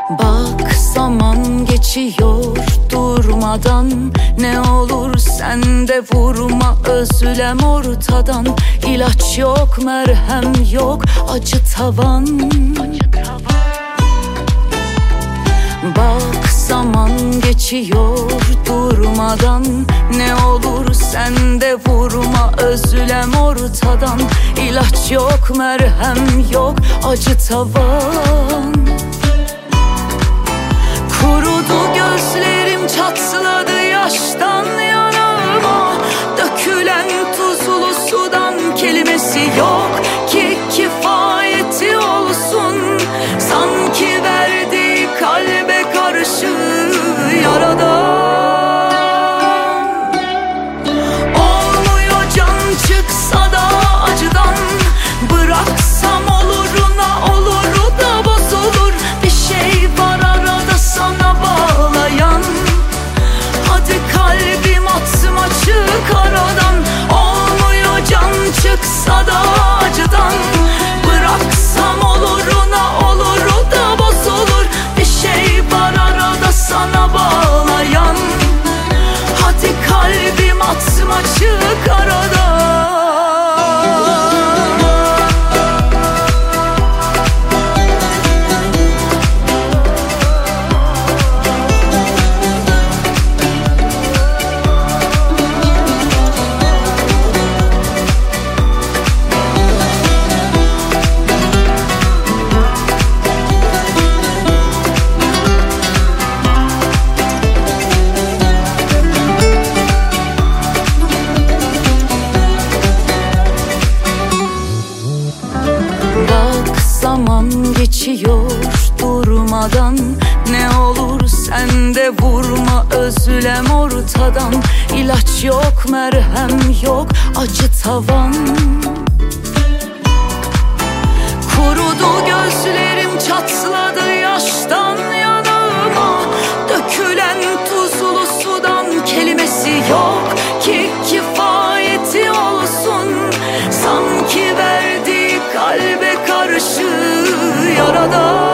Bak zaman geçiyor durmadan, ne olur sen de vurma, özlem ortadan. İlaç yok, merhem yok, acı tavan. Bak zaman geçiyor durmadan, ne olur sen de vurma, özlem ortadan. İlaç yok, merhem yok, acı tavan. Kurudu gözlerim, çatladı yaştan yanağıma. Dökülen tuzlu sudan kelimesi yok ki kifayeti olsun. Sanki verdiği kalbe karşı yaradan. Olmuyor can çıksa da acıdan, bıraksam oluruna olur da bozulur. Bir şey var arada sana bağlayan, hadi kalbim atsım açık aradan. Olmuyor can çıksa da acıdan, bıraksam oluruna olur da bozulur. Bir şey var arada sana bağlayan, hadi kalbim atsım açık aradan. Zaman geçiyor durmadan, ne olur sen de vurma, özlem ortadan. İlaç yok, merhem yok, acı tavan. Kurudu gözlerim, çatladı yaştan yanağıma. Dökülen tuzlu sudan kelimesi yok ki kifayeti olsun. Sanki verdiği kalbe karşı yaradan.